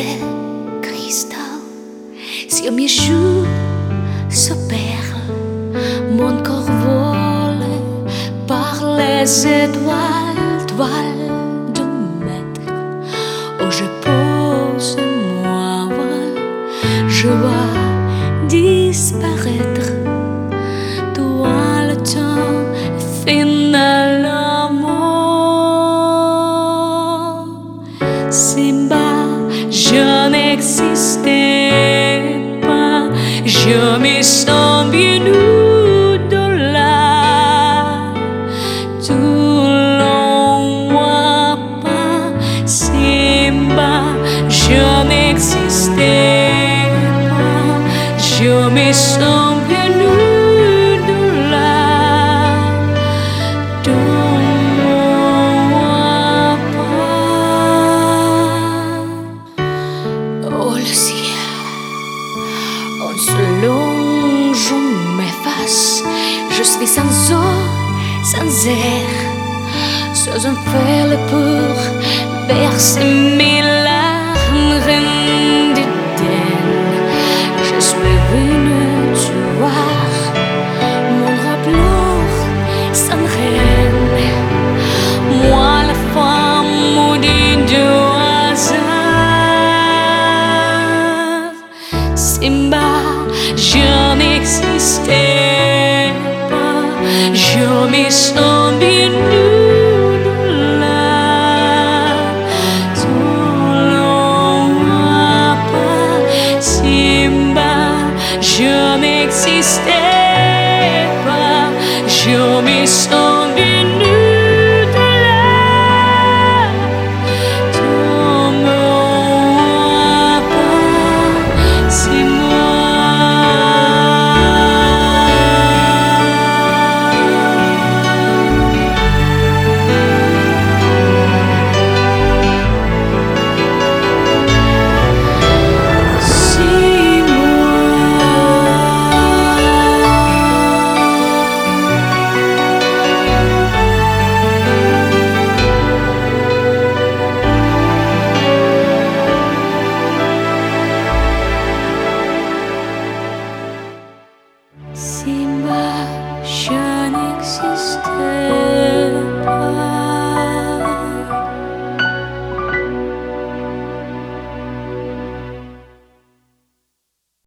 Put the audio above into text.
de cristal sur mes joues se perd. Mon corps vole par les étoiles, toiles de maître. Oh, je pose moi, je vois disparaître. Toi, le temps finalement. Simba, je n'existais pas, je me sens bien au-delà. Tout l'on voit pas, Simba, je n'existais pas, je me sens bien au-delà. Tout l'on voit pas. Oh, le ciel, en se longeant m'efface. Je suis sans eau, sans air, sans un fil pour verser mes